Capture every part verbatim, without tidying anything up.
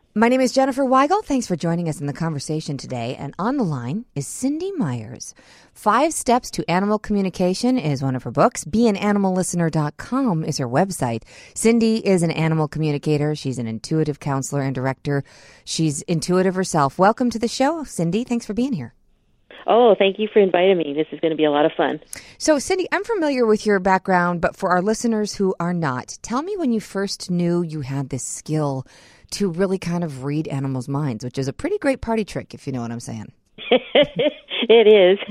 My name is Jennifer Weigel. Thanks for joining us in the conversation today. And on the line is Cindy Myers. Five Steps to Animal Communication is one of her books. be an animal listener dot com is her website. Cindy is an animal communicator. She's an intuitive counselor and director. She's intuitive herself. Welcome to the show, Cindy. Thanks for being here. Oh, thank you for inviting me. This is going to be a lot of fun. So, Cindy, I'm familiar with your background, but for our listeners who are not, tell me when you first knew you had this skill to really kind of read animals' minds, which is a pretty great party trick, if you know what I'm saying. It is.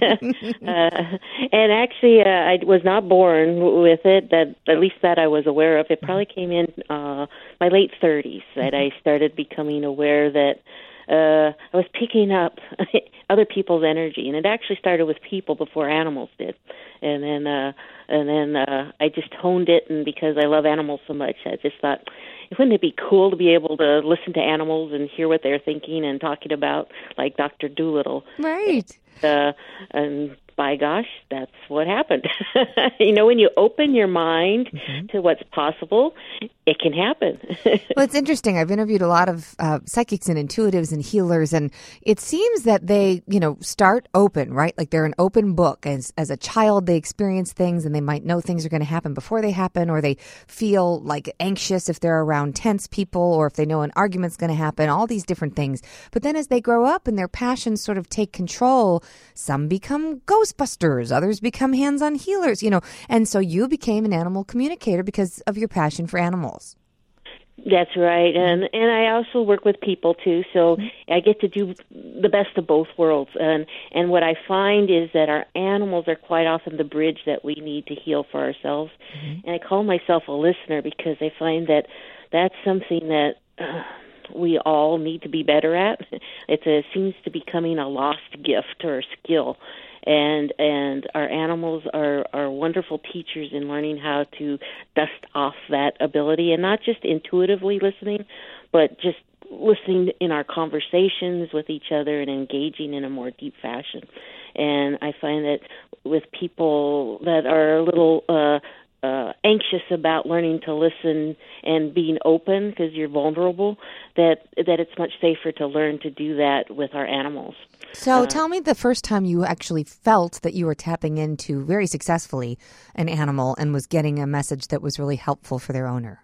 uh, and actually, uh, I was not born with it, that at least that I was aware of. It probably came in uh, my late thirties that I started becoming aware that uh, I was picking up other people's energy, and it actually started with people before animals did. And then, uh, and then uh, I just honed it, and because I love animals so much, I just thought, wouldn't it be cool to be able to listen to animals and hear what they're thinking and talking about, like Doctor Dolittle? Right. Uh, and by gosh, that's what happened. You know, when you open your mind mm-hmm. to what's possible, it can happen. Well, it's interesting. I've interviewed a lot of uh, psychics and intuitives and healers, and it seems that they, you know, start open, right? Like they're an open book. As as a child, they experience things, and they might know things are going to happen before they happen, or they feel like anxious if they're around tense people, or if they know an argument's going to happen, all these different things. But then as they grow up and their passions sort of take control, some become Ghostbusters, others become hands-on healers, you know. And so you became an animal communicator because of your passion for animals. That's right, and and I also work with people too, so mm-hmm. I get to do the best of both worlds. And and what I find is that our animals are quite often the bridge that we need to heal for ourselves. Mm-hmm. And I call myself a listener because I find that that's something that uh, we all need to be better at. It uh, seems to be becoming a lost gift or skill. And and our animals are, are wonderful teachers in learning how to dust off that ability, and not just intuitively listening, but just listening in our conversations with each other and engaging in a more deep fashion. And I find that with people that are a little uh, uh, anxious about learning to listen and being open because you're vulnerable, that that it's much safer to learn to do that with our animals. So uh, tell me the first time you actually felt that you were tapping into, very successfully, an animal and was getting a message that was really helpful for their owner.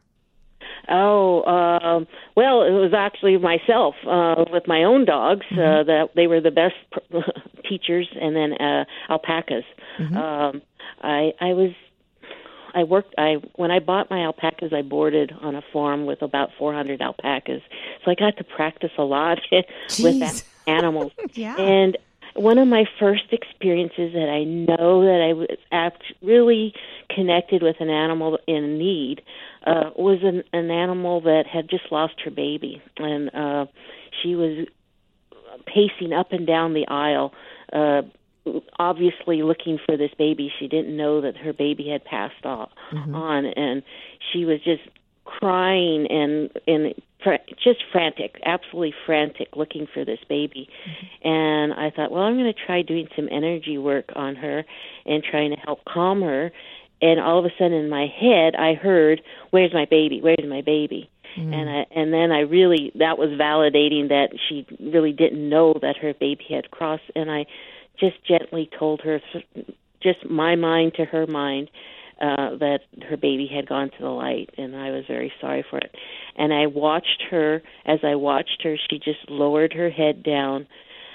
Oh, uh, well, it was actually myself uh, with my own dogs. Mm-hmm. Uh, that they were the best teachers, and then uh, alpacas. Mm-hmm. Um, I, I was, I worked. I when I bought my alpacas, I boarded on a farm with about four hundred alpacas, so I got to practice a lot with that. Animals. Yeah. And one of my first experiences that I know that I was apt, really connected with an animal in need uh, was an, an animal that had just lost her baby. And uh, she was pacing up and down the aisle, uh, obviously looking for this baby. She didn't know that her baby had passed off, mm-hmm. on, and she was just crying and and just frantic, absolutely frantic, looking for this baby. Mm-hmm. And I thought, well, I'm going to try doing some energy work on her and trying to help calm her. And all of a sudden in my head, I heard, "Where's my baby? Where's my baby?" Mm-hmm. And I, and then I really, that was validating that she really didn't know that her baby had crossed. And I just gently told her, just my mind to her mind, Uh, that her baby had gone to the light, and I was very sorry for it. And I watched her. As I watched her, she just lowered her head down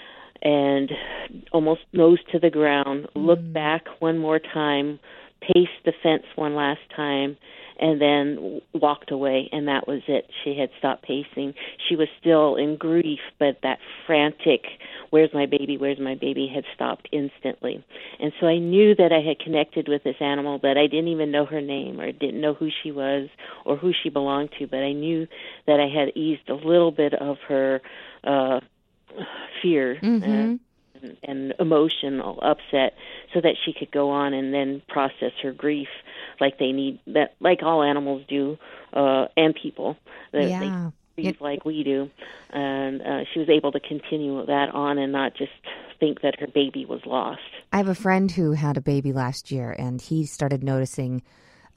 and almost nose to the ground, mm. looked back one more time, paced the fence one last time, and then walked away, and that was it. She had stopped pacing. She was still in grief, but that frantic, "Where's my baby, where's my baby," had stopped instantly. And so I knew that I had connected with this animal, but I didn't even know her name or didn't know who she was or who she belonged to, but I knew that I had eased a little bit of her uh, fear. Mm-hmm. and, and emotional upset so that she could go on and then process her grief like they need, that like all animals do, uh, and people. They, yeah. they grieve like we do. And uh, she was able to continue that on and not just think that her baby was lost. I have a friend who had a baby last year, and he started noticing a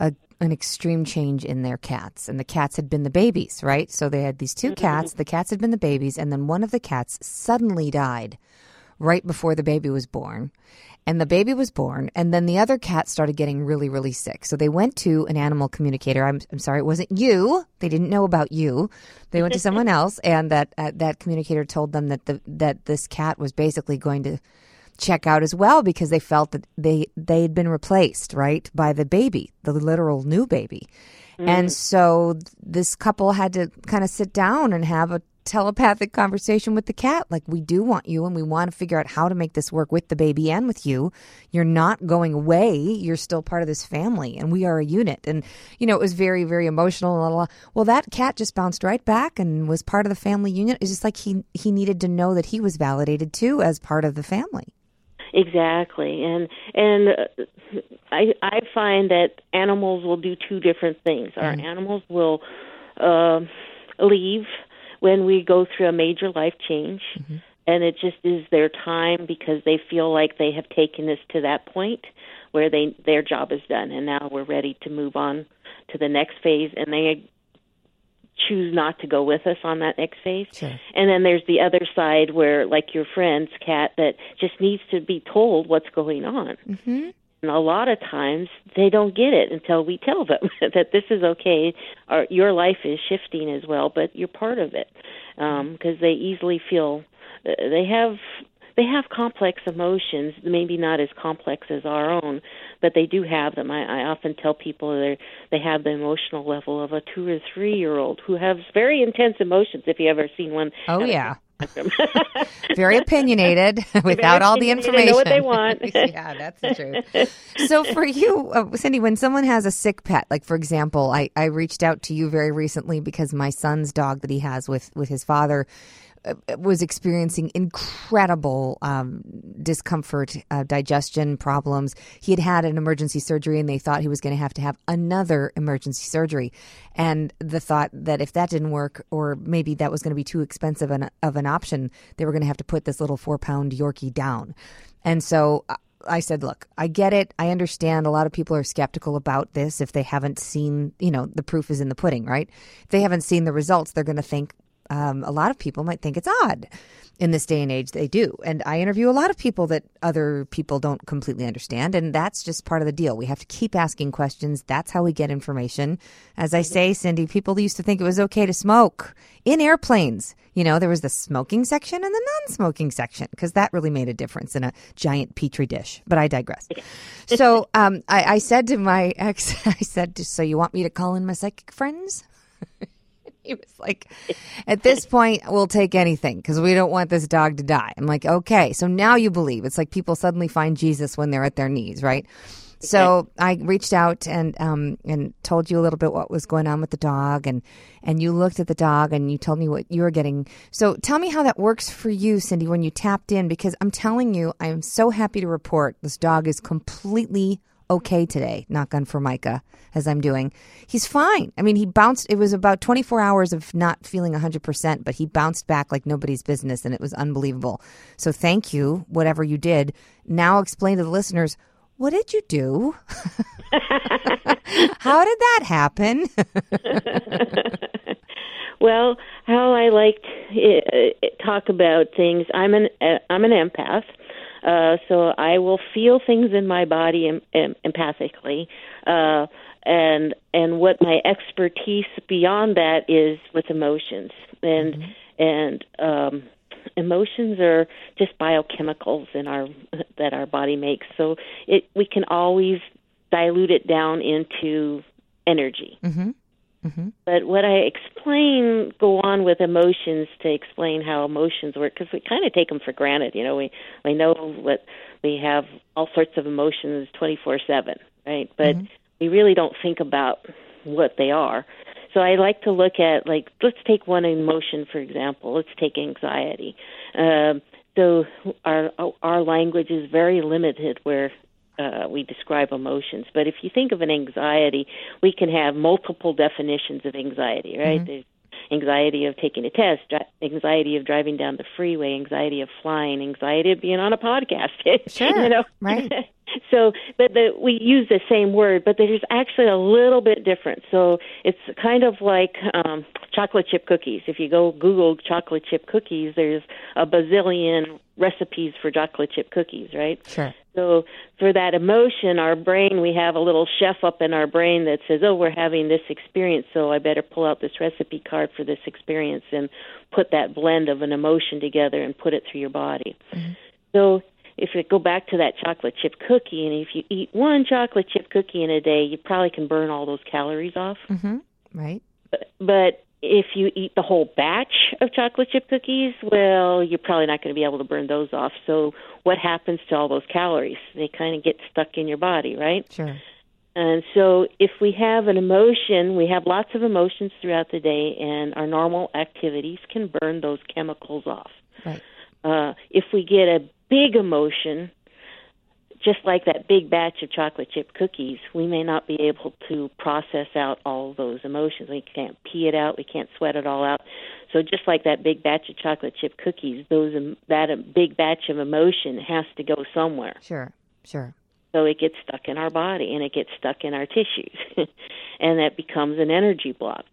an extreme change in their cats. And the cats had been the babies, right? So they had these two cats. The cats had been the babies. And then one of the cats suddenly died right before the baby was born. And the baby was born. And then the other cat started getting really, really sick. So they went to an animal communicator. I'm, I'm sorry, it wasn't you. They didn't know about you. They went to someone else. And that uh, that communicator told them that the that this cat was basically going to check out as well, because they felt that they they had been replaced, right, by the baby, the literal new baby. Mm. And so this couple had to kind of sit down and have a telepathic conversation with the cat. Like, we do want you, and we want to figure out how to make this work with the baby and with you. You're not going away. You're still part of this family, and we are a unit. And, you know, it was very, very emotional. Blah, blah, blah. Well, that cat just bounced right back and was part of the family unit. It's just like he, he needed to know that he was validated, too, as part of the family. Exactly, and and uh, I I find that animals will do two different things. Mm-hmm. Our animals will uh, leave when we go through a major life change, mm-hmm. and it just is their time, because they feel like they have taken us to that point where they their job is done, and now we're ready to move on to the next phase, and they choose not to go with us on that next phase. Sure. And then there's the other side where, like your friend's cat, that just needs to be told what's going on. Mm-hmm. And a lot of times they don't get it until we tell them that this is okay, or your life is shifting as well, but you're part of it. Um, because they easily feel, they have they have complex emotions, maybe not as complex as our own, but they do have them. I, I often tell people they they have the emotional level of a two or three year old who has very intense emotions. If you ever seen one, oh yeah, very opinionated without very all the information. They know what they want. Yeah, that's the truth. So for you, uh, Cindy, when someone has a sick pet, like for example, I, I reached out to you very recently because my son's dog that he has with with his father was experiencing incredible um, discomfort, uh, digestion problems. He had had an emergency surgery, and they thought he was going to have to have another emergency surgery. And the thought that if that didn't work, or maybe that was going to be too expensive an, of an option, they were going to have to put this little four-pound Yorkie down. And so I said, look, I get it. I understand a lot of people are skeptical about this if they haven't seen, you know, the proof is in the pudding, right? If they haven't seen the results, they're going to think, Um, a lot of people might think it's odd. In this day and age, they do. And I interview a lot of people that other people don't completely understand. And that's just part of the deal. We have to keep asking questions. That's how we get information. As I say, Cindy, people used to think it was okay to smoke in airplanes. You know, there was the smoking section and the non-smoking section, because that really made a difference in a giant petri dish. But I digress. So um, I, I said to my ex, I said, so you want me to call in my psychic friends? He was like, at this point, we'll take anything because we don't want this dog to die. I'm like, okay, so now you believe. It's like people suddenly find Jesus when they're at their knees, right? Okay. So I reached out and um, and told you a little bit what was going on with the dog, and, and you looked at the dog and you told me what you were getting. So tell me how that works for you, Cindy, when you tapped in, because I'm telling you, I'm so happy to report this dog is completely okay today, knock on Formica, as I'm doing. He's fine. I mean, he bounced. It was about twenty-four hours of not feeling one hundred percent, but he bounced back like nobody's business, and it was unbelievable. So thank you, whatever you did. Now explain to the listeners, what did you do? How did that happen? Well, how I like to uh, talk about things, I'm an uh, I'm an empath. Uh, so I will feel things in my body em- em- empathically, uh, and and what my expertise beyond that is with emotions, and mm-hmm. and um, emotions are just biochemicals in our that our body makes. So it we can always dilute it down into energy. Mm-hmm. Mm-hmm. But what I explain, go on with emotions to explain how emotions work, because we kind of take them for granted. You know, we, we know what we have all sorts of emotions twenty-four seven, right? But mm-hmm. we really don't think about what they are. So I like to look at, like, let's take one emotion, for example. Let's take anxiety. Um, so our our language is very limited where Uh, we describe emotions. But if you think of an anxiety, we can have multiple definitions of anxiety, right? Mm-hmm. There's anxiety of taking a test, anxiety of driving down the freeway, anxiety of flying, anxiety of being on a podcast. Sure, you know? right. So, but the, we use the same word, but there's actually a little bit different. So it's kind of like um, chocolate chip cookies. If you go Google chocolate chip cookies, there's a bazillion recipes for chocolate chip cookies, right? Sure. So for that emotion, our brain, we have a little chef up in our brain that says, oh, we're having this experience, so I better pull out this recipe card for this experience and put that blend of an emotion together and put it through your body. Mm-hmm. So if you go back to that chocolate chip cookie, and if you eat one chocolate chip cookie in a day, you probably can burn all those calories off. Mm-hmm. Right. But, but if you eat the whole batch of chocolate chip cookies, well, you're probably not going to be able to burn those off. So what happens to all those calories? They kind of get stuck in your body, right? Sure. And so if we have an emotion, we have lots of emotions throughout the day, and our normal activities can burn those chemicals off. Right. Uh, if we get a big emotion, just like that big batch of chocolate chip cookies, we may not be able to process out all those emotions. We can't pee it out. We can't sweat it all out. So just like that big batch of chocolate chip cookies, those that a big batch of emotion has to go somewhere. Sure, sure. So it gets stuck in our body, and it gets stuck in our tissues, and that becomes an energy block.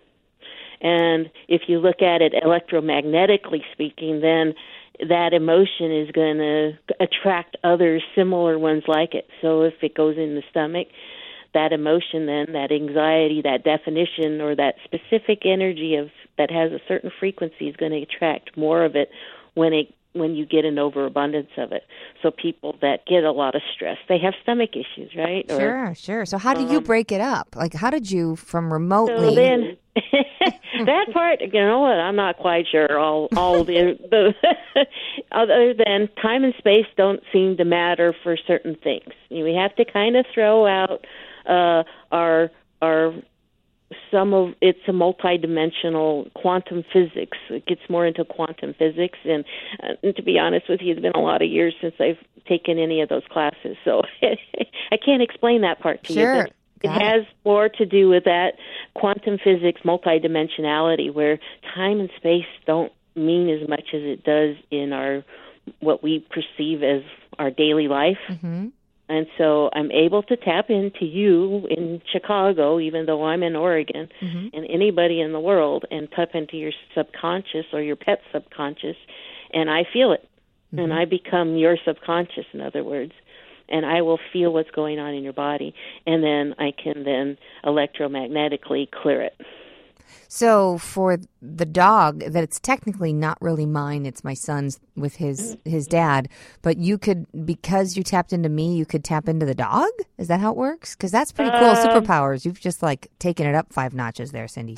And if you look at it electromagnetically speaking, then that emotion is going to attract other similar ones like it. So if it goes in the stomach, that emotion then, that anxiety, that definition, or that specific energy of that has a certain frequency is going to attract more of it when it when you get an overabundance of it. So people that get a lot of stress, they have stomach issues, right? Or, sure, sure. So how do you um, break it up? Like, how did you, from remotely... So then, that part, you know what, I'm not quite sure. All, all the, the other than time and space don't seem to matter for certain things. We have to kind of throw out uh, our our some of it's a multidimensional quantum physics. It gets more into quantum physics, and, uh, and to be honest with you, it's been a lot of years since I've taken any of those classes, so I can't explain that part to sure. you. But it has more to do with that quantum physics, multidimensionality, where time and space don't mean as much as it does in our what we perceive as our daily life. Mm-hmm. And so I'm able to tap into you in Chicago, even though I'm in Oregon, mm-hmm. and anybody in the world, and tap into your subconscious or your pet's subconscious, and I feel it. Mm-hmm. And I become your subconscious, in other words, and I will feel what's going on in your body, and then I can then electromagnetically clear it. So for the dog, that it's technically not really mine, it's my son's with his his dad, but you could, because you tapped into me, you could tap into the dog? Is that how it works? Because that's pretty cool, um, superpowers. You've just like taken it up five notches there, Cindy.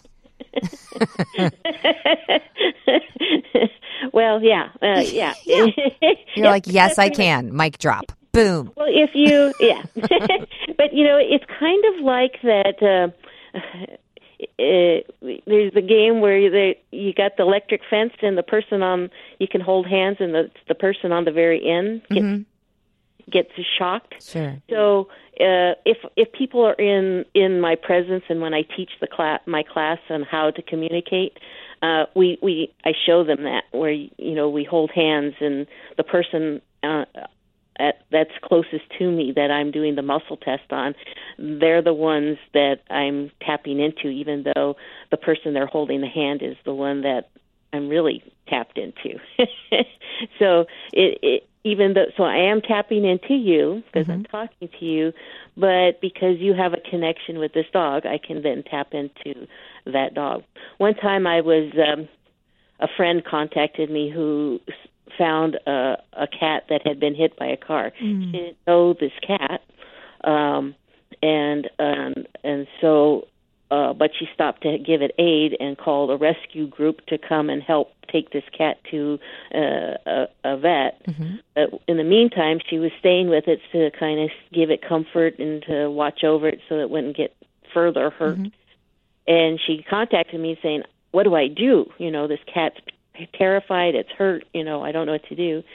Well, yeah, uh, yeah. yeah. You're like, yes, I can. Mic drop. Boom. Well, if you, yeah. But, you know, it's kind of like that... Uh, It, there's a game where they, you got the electric fence and the person on, you can hold hands, and the the person on the very end gets, mm-hmm. gets shocked. Sure. So uh, if if people are in, in my presence, and when I teach the class, my class on how to communicate, uh, we, we I show them that, where, you know, we hold hands, and the person uh, At, that's closest to me that I'm doing the muscle test on, they're the ones that I'm tapping into, even though the person they're holding the hand is the one that I'm really tapped into. So it, it even though so I am tapping into you because mm-hmm. I'm talking to you, but because you have a connection with this dog, I can then tap into that dog. One time I was um, a friend contacted me who found a, a cat that had been hit by a car. Mm. She didn't know this cat, um, and and and so, uh, but she stopped to give it aid and called a rescue group to come and help take this cat to uh, a, a vet. Mm-hmm. Uh, in the meantime, she was staying with it to kind of give it comfort and to watch over it so it wouldn't get further hurt. Mm-hmm. And she contacted me saying, "What do I do? You know, this cat's terrified, it's hurt, you know, I don't know what to do."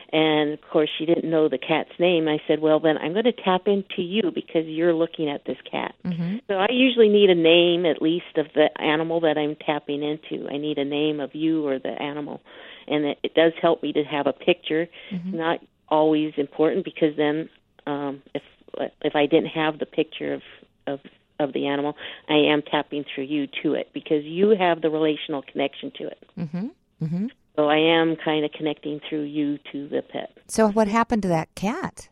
And, of course, she didn't know the cat's name. I said, well, then I'm going to tap into you because you're looking at this cat. Mm-hmm. So I usually need a name, at least, of the animal that I'm tapping into. I need a name of you or the animal. And it, it does help me to have a picture. Mm-hmm. Not always important because then um, if if I didn't have the picture of, of of the animal, I am tapping through you to it because you have the relational connection to it. Mm-hmm. Mm-hmm. So I am kind of connecting through you to the pet. So what happened to that cat?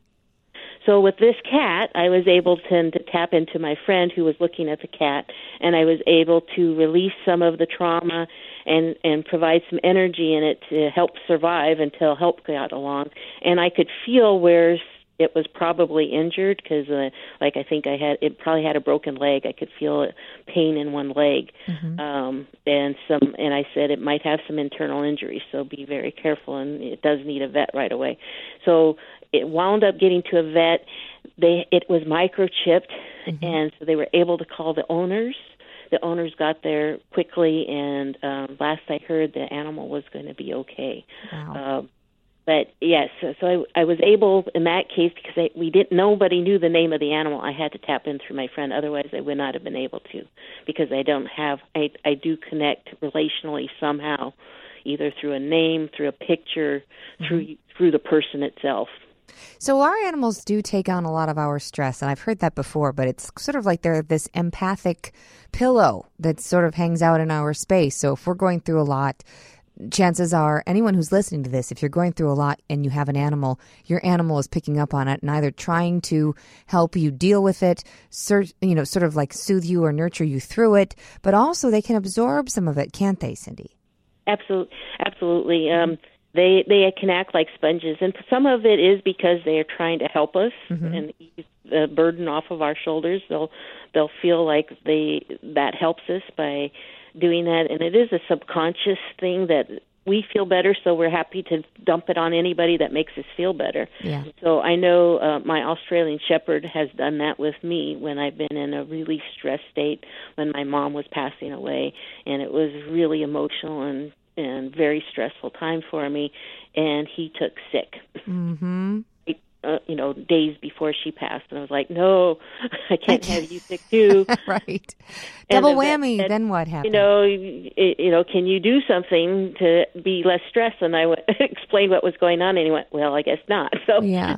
So with this cat, I was able to, to tap into my friend who was looking at the cat, and I was able to release some of the trauma and, and provide some energy in it to help survive until help got along. And I could feel where it was probably injured because, uh, like, I think I had it probably had a broken leg. I could feel pain in one leg, mm-hmm. um, and some. And I said it might have some internal injury, so be very careful. And it does need a vet right away. So it wound up getting to a vet. They it was microchipped, mm-hmm. and so they were able to call the owners. The owners got there quickly, and um, last I heard, the animal was going to be okay. Wow. Um, But yes, so, so I, I was able in that case because I, we didn't. Nobody knew the name of the animal. I had to tap in through my friend. Otherwise, I would not have been able to, because I don't have. I I do connect relationally somehow, either through a name, through a picture, mm-hmm. through through the person itself. So our animals do take on a lot of our stress, and I've heard that before, but it's sort of like they're this empathic pillow that sort of hangs out in our space. So if we're going through a lot, chances are anyone who's listening to this, if you're going through a lot and you have an animal, your animal is picking up on it and either trying to help you deal with it, you know, sort of like soothe you or nurture you through it, but also they can absorb some of it, can't they, Cindy? Absolutely. Absolutely. Um, they they can act like sponges, and some of it is because they are trying to help us mm-hmm. and ease the burden off of our shoulders. They'll they'll feel like they that helps us by doing that, and it is a subconscious thing that we feel better, so we're happy to dump it on anybody that makes us feel better. Yeah. So I know uh, my Australian Shepherd has done that with me when I've been in a really stressed state when my mom was passing away, and it was really emotional and, and very stressful time for me, and he took sick. Mm-hmm. Uh, you know, days before she passed, and I was like, "No, I can't have you sick too." Right, double whammy. Said, then what happened? You know, you, you know, can you do something to be less stressed? And I w- explained what was going on, and he went, "Well, I guess not." So, yeah.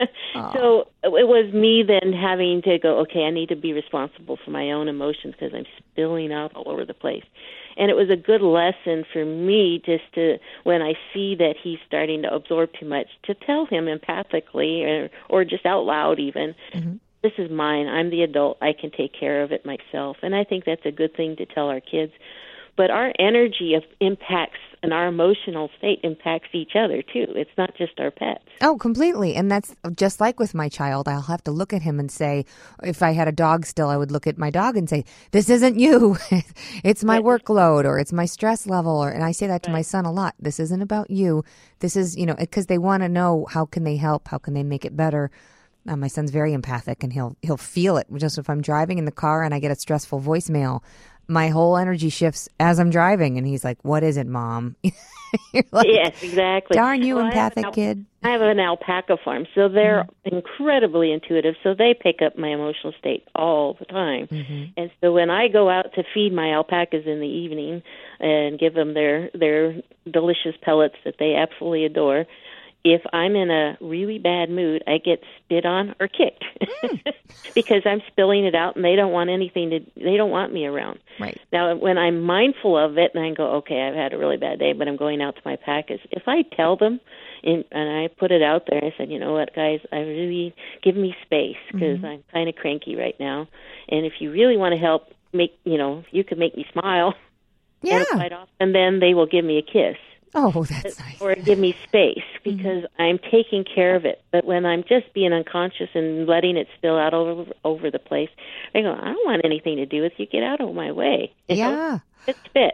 So it was me then having to go, okay, I need to be responsible for my own emotions because I'm spilling out all over the place. And it was a good lesson for me just to, when I see that he's starting to absorb too much, to tell him empathically or, or just out loud even, mm-hmm. this is mine. I'm the adult. I can take care of it myself. And I think that's a good thing to tell our kids. But our energy of impacts and our emotional state impacts each other, too. It's not just our pets. Oh, completely. And that's just like with my child. I'll have to look at him and say, if I had a dog still, I would look at my dog and say, this isn't you. It's my workload or it's my stress level. Or, and I say that to right. my son a lot. This isn't about you. This is, you know, because they want to know how can they help? How can they make it better? Uh, my son's very empathic and he'll he'll feel it. Just if I'm driving in the car and I get a stressful voicemail, my whole energy shifts as I'm driving, and he's like, what is it, Mom? You're like, yes, exactly. Darn you, well, empathic I al- kid. I have an alpaca farm, so they're mm-hmm. incredibly intuitive, so they pick up my emotional state all the time. Mm-hmm. And so when I go out to feed my alpacas in the evening and give them their, their delicious pellets that they absolutely adore, if I'm in a really bad mood, I get spit on or kicked mm. because I'm spilling it out, and they don't want anything to. They don't want me around. Right now, when I'm mindful of it, and I go, okay, I've had a really bad day, but I'm going out to my packers. If I tell them, and, and I put it out there, I said, you know what, guys, I really give me space because mm-hmm. I'm kind of cranky right now, and if you really want to help, make you know, you can make me smile. Yeah. And quite often, then they will give me a kiss. Oh, that's nice. Or give me space because mm-hmm. I'm taking care of it. But when I'm just being unconscious and letting it spill out over over the place, I go, I don't want anything to do with you. Get out of my way. You yeah. know? It's fit.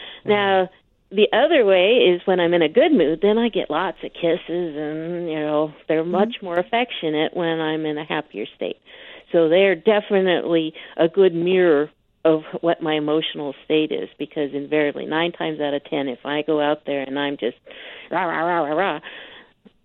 Now, the other way is when I'm in a good mood, then I get lots of kisses, and, you know, they're mm-hmm. much more affectionate when I'm in a happier state. So they're definitely a good mirror of what my emotional state is, because invariably, nine times out of ten, if I go out there and I'm just rah, rah, rah, rah, rah,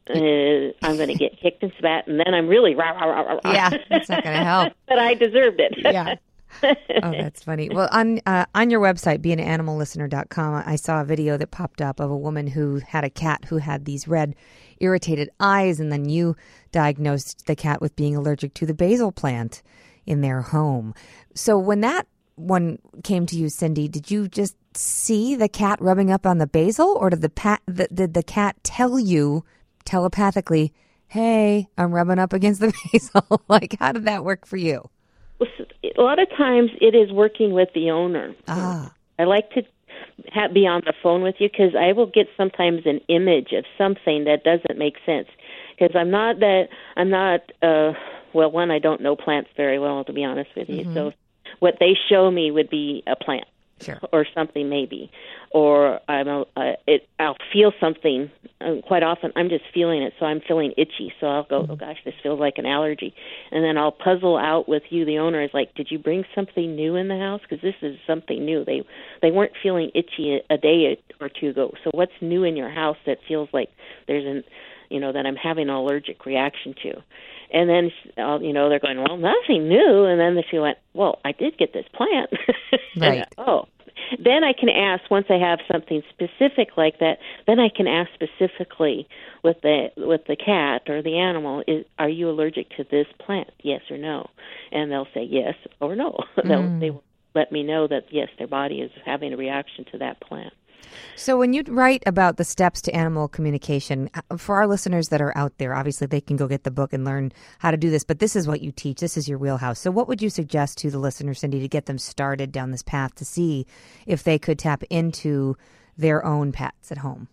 Mm. uh, I'm going to get kicked and spat, and then I'm really rah, rah, rah, rah. Yeah, that's not going to help. But I deserved it. Yeah. Oh, that's funny. Well, on uh, on your website, being an animal listener dot com, I saw a video that popped up of a woman who had a cat who had these red, irritated eyes, and then you diagnosed the cat with being allergic to the basil plant in their home. So when that one came to you, Cindy, did you just see the cat rubbing up on the basil, or did the pat, the, did the cat tell you telepathically, "Hey, I'm rubbing up against the basil"? Like, how did that work for you? A lot of times it is working with the owner. Ah. I like to have, be on the phone with you because I will get sometimes an image of something that doesn't make sense. Because I'm not that, I'm not, uh, well, one, I don't know plants very well, to be honest with you. Mm-hmm. So what they show me would be a plant. Sure. Or something maybe, or I'm a, uh, it. I'll feel something. Um, quite often, I'm just feeling it, so I'm feeling itchy. So I'll go, oh gosh, this feels like an allergy, and then I'll puzzle out with you. The owner is like, did you bring something new in the house? Because this is something new. They they weren't feeling itchy a, a day or two ago. So what's new in your house that feels like there's an, you know, that I'm having an allergic reaction to? And then, uh, you know, they're going, well, nothing new. And then she went, well, I did get this plant. Right. Oh. Then I can ask, once I have something specific like that, then I can ask specifically with the with the cat or the animal, is, are you allergic to this plant, yes or no? And they'll say yes or no. Mm. They'll, they will let me know that, yes, their body is having a reaction to that plant. So when you write about the steps to animal communication, for our listeners that are out there, obviously they can go get the book and learn how to do this, but this is what you teach. This is your wheelhouse. So what would you suggest to the listener, Cindy, to get them started down this path to see if they could tap into their own pets at home?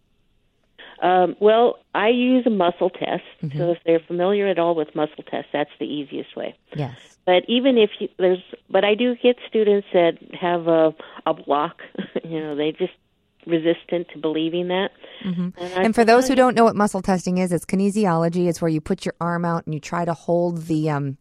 Um, well, I use a muscle test. Mm-hmm. So if they're familiar at all with muscle tests, that's the easiest way. Yes. But even if you, there's, but I do get students that have a, a block. You know, they just resistant to believing that. Mm-hmm. And, and for those who don't know what muscle testing is, it's kinesiology. It's where you put your arm out and you try to hold the, um,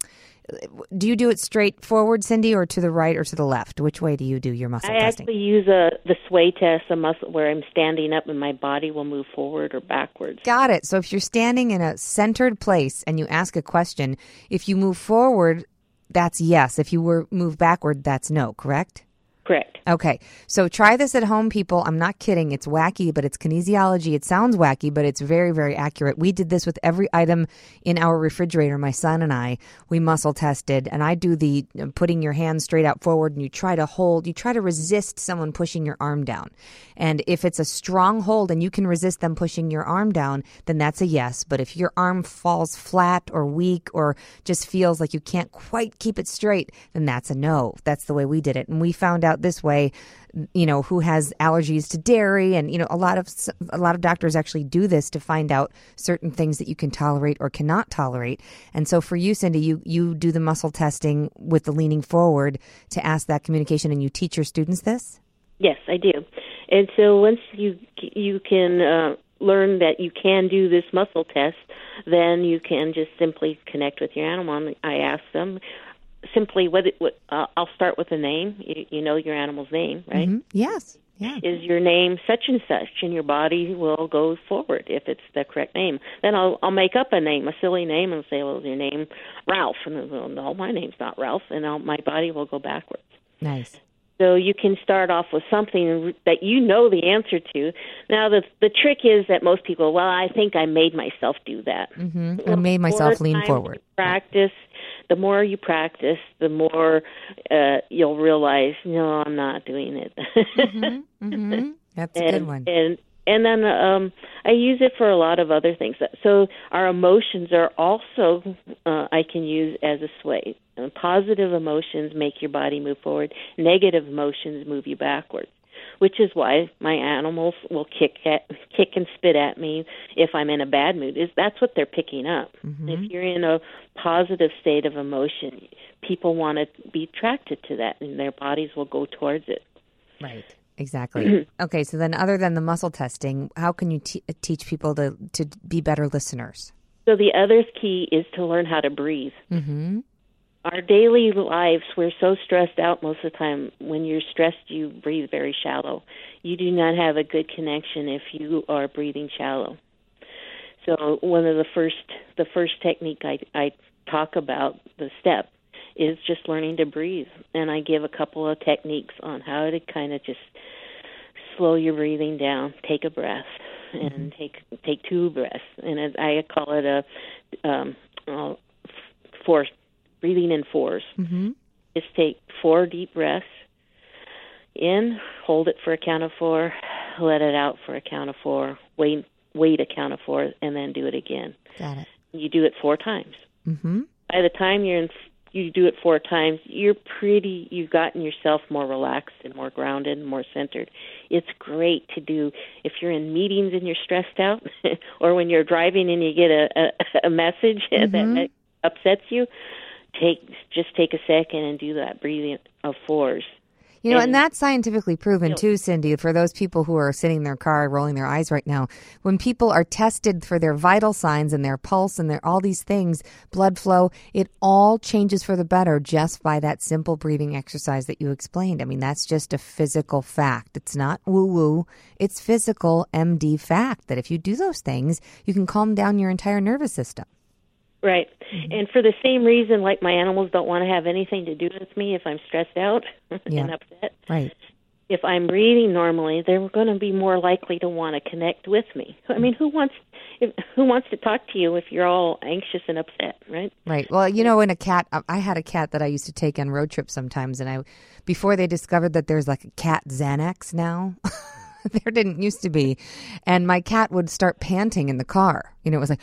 do you do it straight forward, Cindy, or to the right or to the left? Which way do you do your muscle I testing? I actually use a the sway test, a muscle where I'm standing up and my body will move forward or backwards. Got it. So if you're standing in a centered place and you ask a question, if you move forward, that's yes. If you were move backward, that's no, correct? Correct. Okay. So try this at home, people. I'm not kidding. It's wacky, but it's kinesiology. It sounds wacky, but it's very, very accurate. We did this with every item in our refrigerator. My son and I, we muscle tested, and I do the putting your hand straight out forward, and you try to hold, you try to resist someone pushing your arm down. And if it's a strong hold and you can resist them pushing your arm down, then that's a yes. But if your arm falls flat or weak or just feels like you can't quite keep it straight, then that's a no. That's the way we did it. And we found out this way, you know, who has allergies to dairy, and you know, a lot of a lot of doctors actually do this to find out certain things that you can tolerate or cannot tolerate. And so, for you, Cindy, you you do the muscle testing with the leaning forward to ask that communication, and you teach your students this. Yes, I do. And so once you you can uh, learn that you can do this muscle test, then you can just simply connect with your animal. And I ask them. Simply, what, it, what uh, I'll start with a name. You, you know your animal's name, right? Mm-hmm. Yes. Yeah. Is your name such and such, and your body will go forward if it's the correct name. Then I'll I'll make up a name, a silly name, and say, well, is your name Ralph? And then, well, no, my name's not Ralph, and I'll, my body will go backwards. Nice. So you can start off with something that you know the answer to. Now, the the trick is that most people, well, I think I made myself do that. Mm-hmm. I made myself lean forward. Practice. The more you practice, the more uh, you'll realize, no, I'm not doing it. mm-hmm. Mm-hmm. That's a and, good one. And and then um, I use it for a lot of other things. So our emotions are also uh, I can use as a sway. Uh, positive emotions make your body move forward. Negative emotions move you backwards. Which is why my animals will kick at, kick and spit at me if I'm in a bad mood. Is that's what they're picking up. Mm-hmm. If you're in a positive state of emotion, people want to be attracted to that, and their bodies will go towards it. Right. Exactly. Okay. So then, other than the muscle testing, how can you te- teach people to to be better listeners? So the other key is to learn how to breathe. Mm-hmm. Our daily lives, we're so stressed out most of the time. When you're stressed, you breathe very shallow. You do not have a good connection if you are breathing shallow. So one of the first the first technique I, I talk about, the step, is just learning to breathe. And I give a couple of techniques on how to kind of just slow your breathing down, take a breath, and mm-hmm. take take two breaths. And it, I call it a um, uh, four, breathing in fours. Mm-hmm. Just take four deep breaths in, hold it for a count of four, let it out for a count of four, wait, wait a count of four, and then do it again. Got it. You do it four times. Mm-hmm. By the time you're in, you do it four times, you're pretty, you've gotten yourself more relaxed and more grounded and more centered. It's great to do if you're in meetings and you're stressed out, or when you're driving and you get a, a, a message mm-hmm. that upsets you. Take just take a second and do that breathing of fours. You know, and, and that's scientifically proven, you know, too, Cindy, for those people who are sitting in their car rolling their eyes right now. When people are tested for their vital signs and their pulse and their all these things, blood flow, it all changes for the better just by that simple breathing exercise that you explained. I mean, that's just a physical fact. It's not woo-woo. It's physical M D fact that if you do those things, you can calm down your entire nervous system. Right. Mm-hmm. And for the same reason, like my animals don't want to have anything to do with me if I'm stressed out yeah. and upset. Right. If I'm breathing normally, they're going to be more likely to want to connect with me. I mean, who wants if, who wants to talk to you if you're all anxious and upset, right? Right. Well, you know, in a cat, I had a cat that I used to take on road trips sometimes, and I, before they discovered that there's like a cat Xanax now. There didn't used to be. And my cat would start panting in the car. You know, it was like,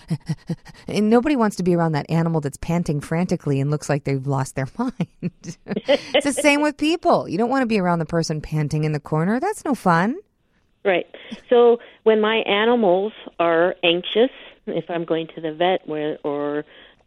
and nobody wants to be around that animal that's panting frantically and looks like they've lost their mind. It's the same with people. You don't want to be around the person panting in the corner. That's no fun. Right. So when my animals are anxious, if I'm going to the vet where, or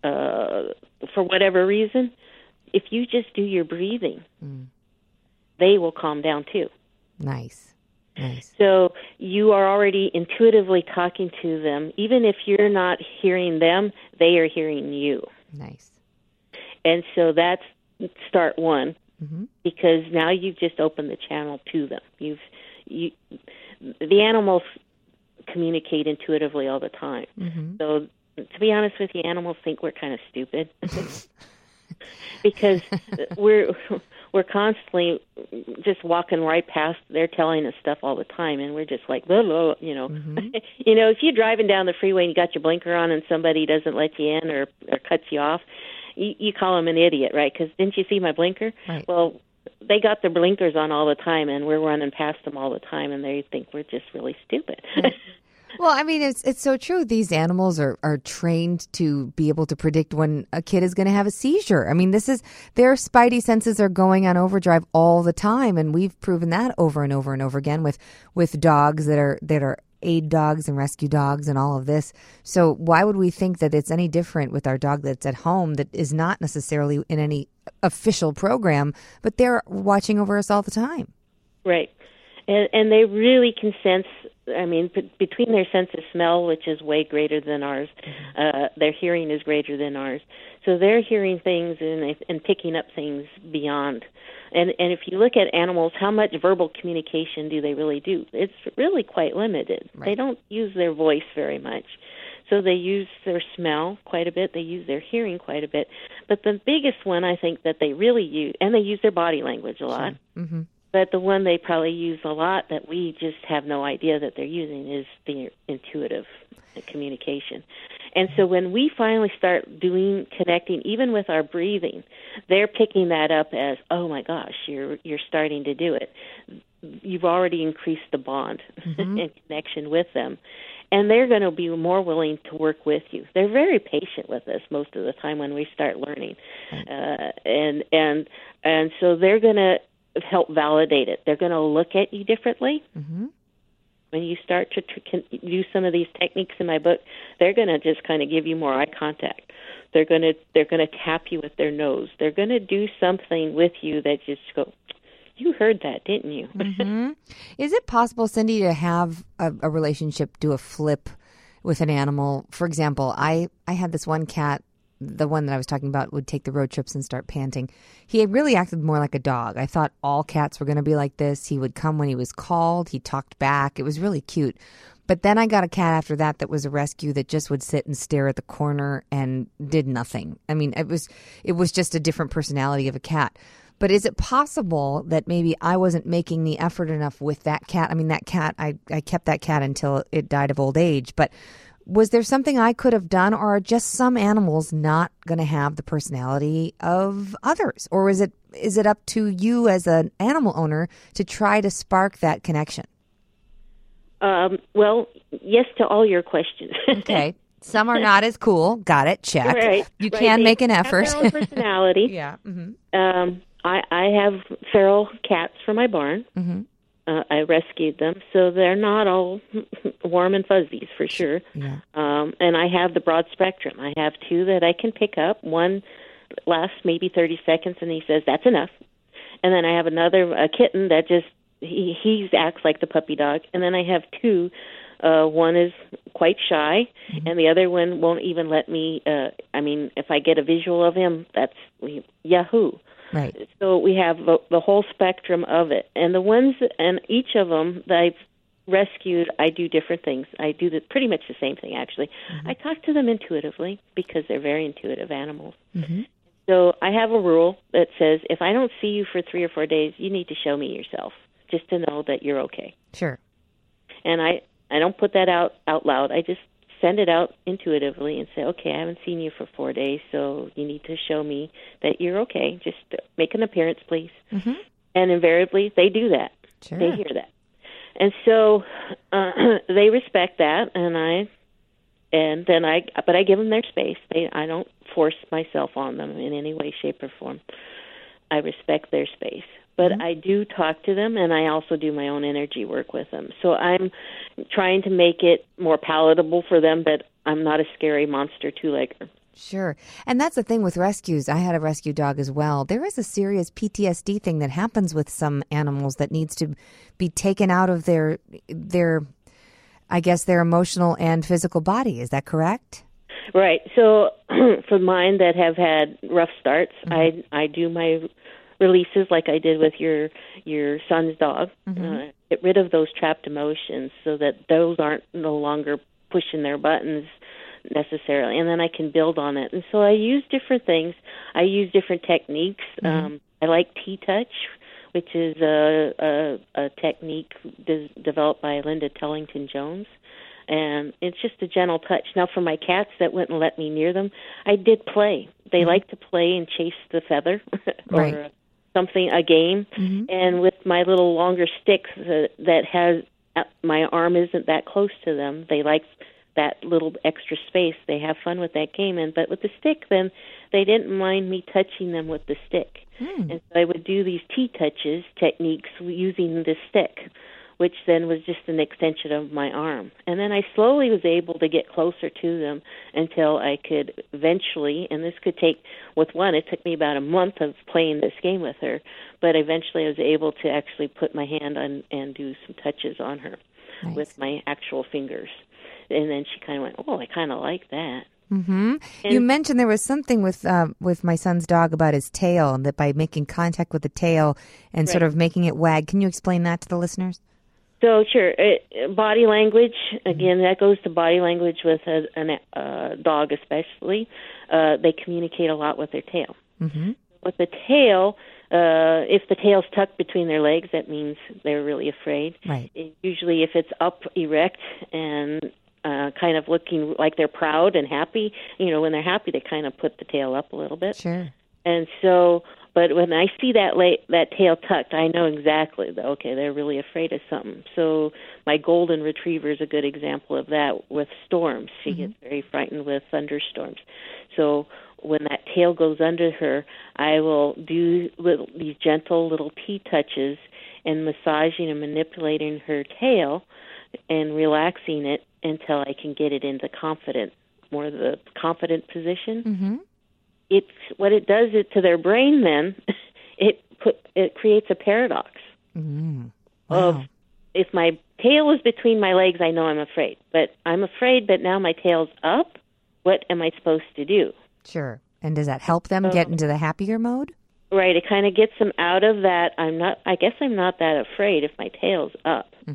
uh, for whatever reason, if you just do your breathing, mm. they will calm down too. Nice. Nice. So you are already intuitively talking to them. Even if you're not hearing them, they are hearing you. Nice. And so that's start one, mm-hmm. because now you've just opened the channel to them. You've you the animals communicate intuitively all the time. Mm-hmm. So to be honest with you, animals think we're kind of stupid. Because we're we're constantly just walking right past. They're telling us stuff all the time, and we're just like, blah, blah, you know, mm-hmm. you know. If you're driving down the freeway and you got your blinker on, and somebody doesn't let you in or, or cuts you off, you, you call them an idiot, right? Because didn't you see my blinker? Right. Well, they got their blinkers on all the time, and we're running past them all the time, and they think we're just really stupid. Well, I mean, it's it's so true. These animals are, are trained to be able to predict when a kid is going to have a seizure. I mean, this is their spidey senses are going on overdrive all the time, and we've proven that over and over and over again with with dogs that are that are aid dogs and rescue dogs and all of this. So why would we think that it's any different with our dog that's at home that is not necessarily in any official program, but they're watching over us all the time? Right. And, and they really can sense, I mean, p- between their sense of smell, which is way greater than ours, uh, their hearing is greater than ours. So they're hearing things and, and picking up things beyond. And, and if you look at animals, how much verbal communication do they really do? It's really quite limited. Right. They don't use their voice very much. So they use their smell quite a bit. They use their hearing quite a bit. But the biggest one, I think, that they really use, and they use their body language a lot. Sure. Mm-hmm. But the one they probably use a lot that we just have no idea that they're using is the intuitive communication. And so when we finally start doing connecting, even with our breathing, they're picking that up as, oh my gosh, you're you're starting to do it. You've already increased the bond mm-hmm. and connection with them. And they're going to be more willing to work with you. They're very patient with us most of the time when we start learning. Uh, and and and so they're going to help validate it. They're going to look at you differently. Mm-hmm. When you start to, to use some of these techniques in my book, they're going to just kind of give you more eye contact. They're going to they're going to tap you with their nose. They're going to do something with you that just go, you heard that, didn't you? Mm-hmm. Is it possible, Cindy, to have a, a relationship do a flip with an animal? For example, I, I had this one cat, the one that I was talking about, would take the road trips and start panting. He really acted more like a dog. I thought all cats were going to be like this. He would come when he was called. He talked back. It was really cute. But then I got a cat after that that was a rescue that just would sit and stare at the corner and did nothing. I mean, it was it was just a different personality of a cat. But is it possible that maybe I wasn't making the effort enough with that cat? I mean, that cat, I, I kept that cat until it died of old age. But was there something I could have done, or are just some animals not going to have the personality of others? Or is it is it up to you as an animal owner to try to spark that connection? Um, well, yes to all your questions. Okay. Some are not as cool. Got it. Check. Right. You right. can They make an have effort. their own personality. Yeah. Mm-hmm. Um, I, I have feral cats from my barn. Mm-hmm. Uh, I rescued them, so they're not all warm and fuzzies for sure. Yeah. Um, and I have the broad spectrum. I have two that I can pick up. One lasts maybe thirty seconds, and he says, that's enough. And then I have another a kitten that just, he, he acts like the puppy dog. And then I have two. Uh, one is quite shy, mm-hmm. and the other one won't even let me, uh, I mean, if I get a visual of him, that's yahoo. Right. So we have the, the whole spectrum of it. And the ones, and each of them that I've rescued, I do different things. I do the, pretty much the same thing, actually. Mm-hmm. I talk to them intuitively because they're very intuitive animals. Mm-hmm. So I have a rule that says if I don't see you for three or four days, you need to show me yourself just to know that you're okay. Sure. And I, I don't put that out, out loud. I just send it out intuitively and say, okay, I haven't seen you for four days, so you need to show me that you're okay. Just make an appearance, please. Mm-hmm. And invariably, they do that. Sure. They hear that. And so uh, they respect that, and I, and then I, but I give them their space. They, I don't force myself on them in any way, shape, or form. I respect their space. But mm-hmm. I do talk to them, and I also do my own energy work with them. So I'm trying to make it more palatable for them, but I'm not a scary monster two-legger. Sure. And that's the thing with rescues. I had a rescue dog as well. There is a serious P T S D thing that happens with some animals that needs to be taken out of their, their, I guess, their emotional and physical body. Is that correct? Right. So for mine that have had rough starts, mm-hmm. I I do my releases like I did with your your son's dog. Mm-hmm. Uh, get rid of those trapped emotions so that those aren't no longer pushing their buttons necessarily, and then I can build on it. And so I use different things. I use different techniques. Mm-hmm. Um, I like T-Touch, which is a, a, a technique des- developed by Linda Tellington Jones. And it's just a gentle touch. Now, for my cats that wouldn't let me near them, I did play. They mm-hmm. like to play and chase the feather or right. something, a game. Mm-hmm. And with my little longer stick that, that has, uh, my arm isn't that close to them, they like that little extra space. They have fun with that game. And but with the stick, then they didn't mind me touching them with the stick. Mm. And so I would do these T-touches techniques using the stick, which then was just an extension of my arm. And then I slowly was able to get closer to them until I could eventually, and this could take, with one, it took me about a month of playing this game with her, but eventually I was able to actually put my hand on and do some touches on her nice. With my actual fingers. And then she kind of went, oh, I kind of like that. Mm-hmm. You mentioned there was something with uh, with my son's dog about his tail, and that by making contact with the tail and right. sort of making it wag. Can you explain that to the listeners? So, sure. It, body language, again, that goes to body language with a, a uh, dog especially. Uh, they communicate a lot with their tail. Mm-hmm. With the tail, uh, if the tail's tucked between their legs, that means they're really afraid. Right. It, usually if it's up erect and uh, kind of looking like they're proud and happy, you know, when they're happy, they kind of put the tail up a little bit. Sure. And so, but when I see that la- that tail tucked, I know exactly that, okay, they're really afraid of something. So my golden retriever is a good example of that with storms. She mm-hmm. gets very frightened with thunderstorms. So when that tail goes under her, I will do little, these gentle little T-touches and massaging and manipulating her tail and relaxing it until I can get it into confident, more the confident position. Mm-hmm. It's what it does it to their brain. Then it put it creates a paradox mm. Wow. of if my tail is between my legs, I know I'm afraid, but I'm afraid. But now my tail's up. What am I supposed to do? Sure. And does that help them so, get into the happier mode? Right. It kind of gets them out of that. I'm not. I guess I'm not that afraid if my tail's up. Mm-hmm.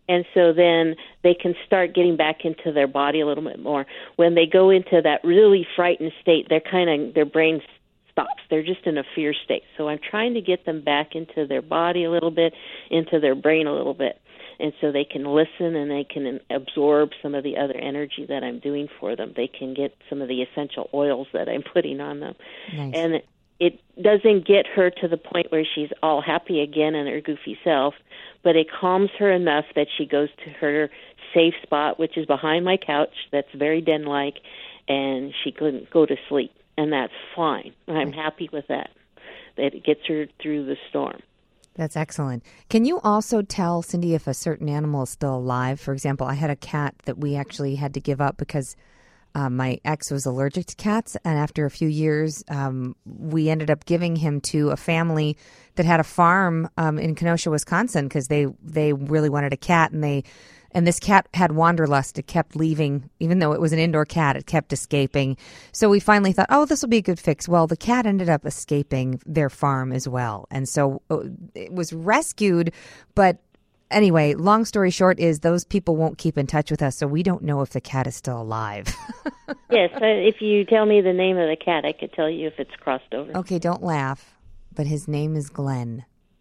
And so then they can start getting back into their body a little bit more. When they go into that really frightened state, they're kind of, their brain stops. They're just in a fear state. So I'm trying to get them back into their body a little bit, into their brain a little bit. And so they can listen and they can absorb some of the other energy that I'm doing for them. They can get some of the essential oils that I'm putting on them. Nice. And it doesn't get her to the point where she's all happy again in her goofy self, but it calms her enough that she goes to her safe spot, which is behind my couch, that's very den-like, and she couldn't go to sleep, and that's fine. I'm happy with that, that it gets her through the storm. That's excellent. Can you also tell, Cindy, if a certain animal is still alive? For example, I had a cat that we actually had to give up because Uh, my ex was allergic to cats, and after a few years, um, we ended up giving him to a family that had a farm um, in Kenosha, Wisconsin, because they, they really wanted a cat, and they and this cat had wanderlust. It kept leaving, even though it was an indoor cat, it kept escaping. So we finally thought, oh, this will be a good fix. Well, the cat ended up escaping their farm as well, and so it was rescued, but anyway, long story short is those people won't keep in touch with us, so we don't know if the cat is still alive. Yes, uh, if you tell me the name of the cat, I could tell you if it's crossed over. Okay, don't laugh, but his name is Glenn.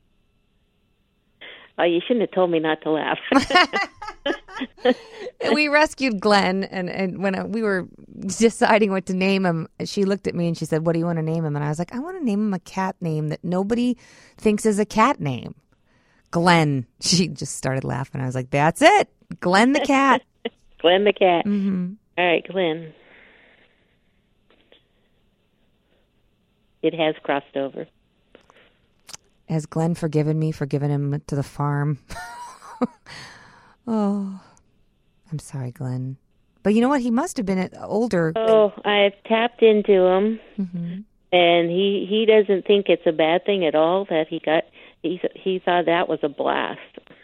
Oh, you shouldn't have told me not to laugh. We rescued Glenn, and, and when I, we were deciding what to name him, she looked at me and she said, what do you want to name him? And I was like, I want to name him a cat name that nobody thinks is a cat name. Glenn. She just started laughing. I was like, that's it. Glenn the cat. Glenn the cat. Mm-hmm. All right, Glenn. It has crossed over. Has Glenn forgiven me for giving him to the farm? Oh, I'm sorry, Glenn. But you know what? He must have been older. Oh, I've tapped into him, mm-hmm. and he, he doesn't think it's a bad thing at all that he got. He he thought that was a blast.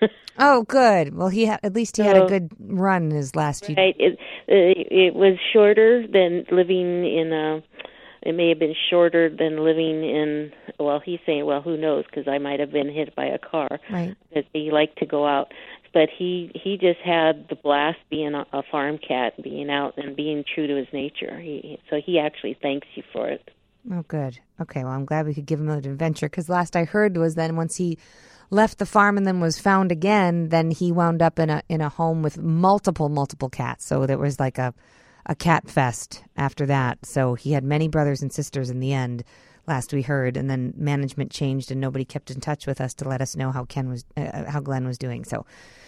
Oh, good. Well, he ha- at least he so, had a good run in his last few. Right. It, it it was shorter than living in a. It may have been shorter than living in. Well, he's saying, well, who knows? Because I might have been hit by a car. Right. Because he liked to go out, but he he just had the blast being a, a farm cat, being out and being true to his nature. He so he actually thanks you for it. Oh, good. Okay, well, I'm glad we could give him an adventure, because last I heard was then once he left the farm and then was found again, then he wound up in a in a home with multiple, multiple cats. So there was like a, a cat fest after that. So he had many brothers and sisters in the end, last we heard, and then management changed and nobody kept in touch with us to let us know how Ken was, uh, how Glenn was doing. So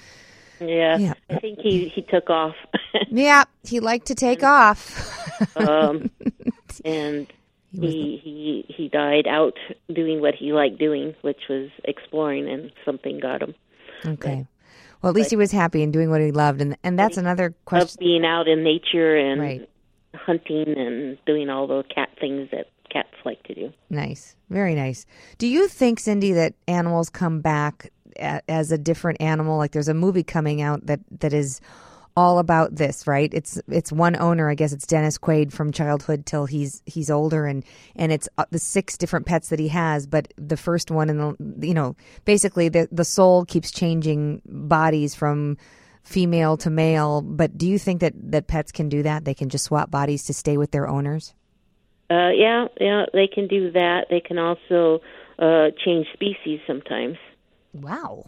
yeah, yeah. I think he, he took off. Yeah, he liked to take off. um, and... He, he he died out doing what he liked doing, which was exploring, and something got him. Okay. Well, at least but, he was happy and doing what he loved, and and that's another question. Of being out in nature and right. hunting and doing all those cat things that cats like to do. Nice. Very nice. Do you think, Cindy, that animals come back a, as a different animal? Like there's a movie coming out that, that is all about this, right? It's it's one owner, I guess it's Dennis Quaid, from childhood till he's he's older, and and it's the six different pets that he has. But the first one, in the you know, basically the the soul keeps changing bodies from female to male. But do you think that that pets can do that? They can just swap bodies to stay with their owners? Uh, yeah, yeah, they can do that. They can also uh, change species sometimes. Wow,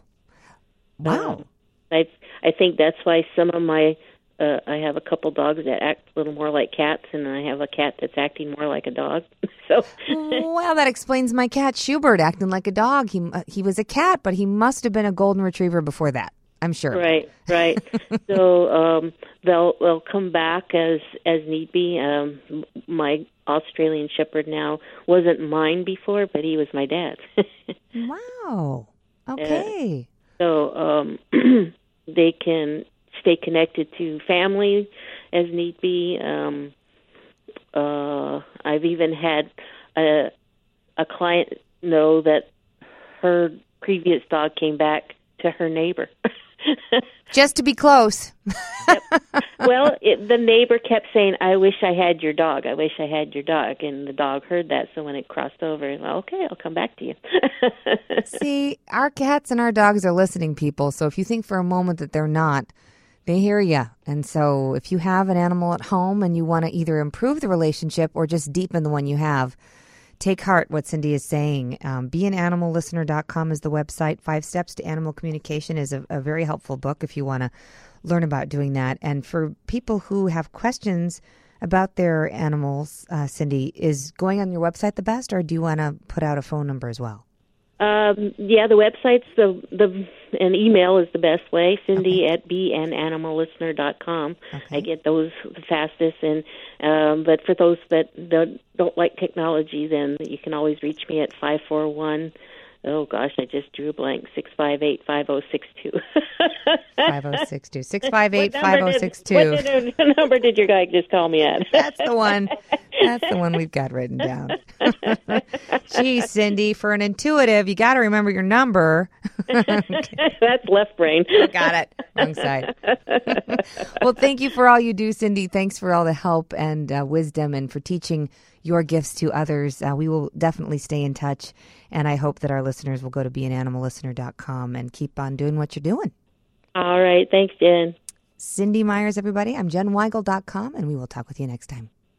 wow. Uh, I I think that's why some of my uh, I have a couple dogs that act a little more like cats, and I have a cat that's acting more like a dog. So, well, that explains my cat Schubert acting like a dog. He uh, he was a cat, but he must have been a golden retriever before that, I'm sure. Right, right. So um, they'll they'll come back as as need be. Um, my Australian Shepherd now wasn't mine before, but he was my dad's. Wow. Okay. Uh, So um, they can stay connected to family as need be. Um, uh, I've even had a, a client know that her previous dog came back to her neighbor. Just to be close. Yep. Well, it, the neighbor kept saying, I wish I had your dog. I wish I had your dog. And the dog heard that, so when it crossed over, well, okay, I'll come back to you. See, our cats and our dogs are listening people, so if you think for a moment that they're not, they hear you. And so if you have an animal at home and you want to either improve the relationship or just deepen the one you have, take heart what Cindy is saying. Um, be an animal listener dot com is the website. Five Steps to Animal Communication is a, a very helpful book if you want to learn about doing that. And for people who have questions about their animals, uh, Cindy, is going on your website the best, or do you want to put out a phone number as well? Um, yeah, the website's the the an email is the best way. Cindy Okay. at be an animal listener dot com. Okay. I get those the fastest, and um, but for those that don't, don't like technology, then you can always reach me at five four one. Oh gosh, I just drew a blank. Six five eight five zero six two. five oh six two. six five eight, What five number oh did- six two. What did- what number did your guy just call me at? That's the one. That's the one we've got written down. Geez, Cindy, for an intuitive, you got to remember your number. That's left brain. Got it. Wrong side. Well, thank you for all you do, Cindy. Thanks for all the help and uh, wisdom and for teaching your gifts to others. Uh, we will definitely stay in touch, and I hope that our listeners will go to be an animal listener dot com and keep on doing what you're doing. All right. Thanks, Jen. Cindy Myers, everybody. I'm Jen Weigel dot com, and we will talk with you next time.